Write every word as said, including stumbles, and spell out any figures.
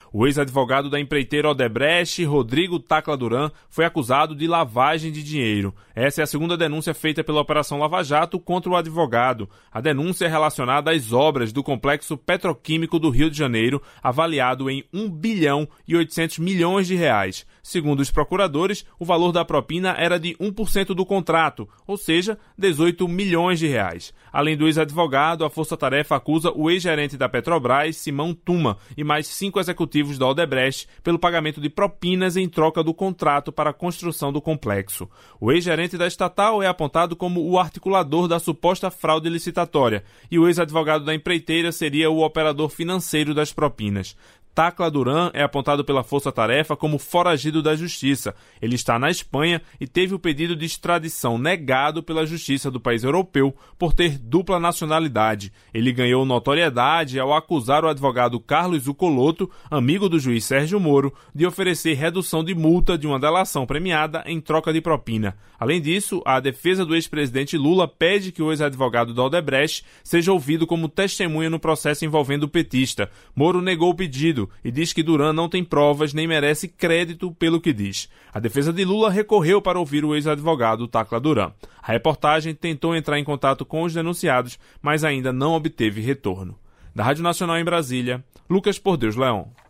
O ex-advogado da empreiteira Odebrecht, Rodrigo Tacla Duran, foi acusado de lavagem de dinheiro. Essa é a segunda denúncia feita pela Operação Lava Jato contra o advogado. A denúncia é relacionada às obras do complexo petroquímico do Rio de Janeiro, avaliado em um bilhão e oitocentos milhões de reais. Segundo os procuradores, o valor da propina era de um por cento do contrato, ou seja, dezoito milhões de reais. Além do ex-advogado, a Força Tarefa acusa o ex-gerente da Petrobras, Simão Tuma, e mais cinco executivos da Odebrecht pelo pagamento de propinas em troca do contrato para a construção do complexo. O ex-gerente da estatal é apontado como o articulador da suposta fraude licitatória e o ex-advogado da empreiteira seria o operador financeiro das propinas. Tacla Duran é apontado pela Força Tarefa como foragido da Justiça. Ele está na Espanha e teve o pedido de extradição negado pela Justiça do país europeu por ter dupla nacionalidade. Ele ganhou notoriedade ao acusar o advogado Carlos Zucoloto, amigo do juiz Sérgio Moro, de oferecer redução de multa de uma delação premiada em troca de propina. Além disso, a defesa do ex-presidente Lula pede que o ex-advogado da Odebrecht seja ouvido como testemunha no processo envolvendo o petista. Moro negou o pedido e diz que Duran não tem provas nem merece crédito pelo que diz. A defesa de Lula recorreu para ouvir o ex-advogado Tacla Duran. A reportagem tentou entrar em contato com os denunciados, mas ainda não obteve retorno. Da Rádio Nacional em Brasília, Lucas Por Deus Leão.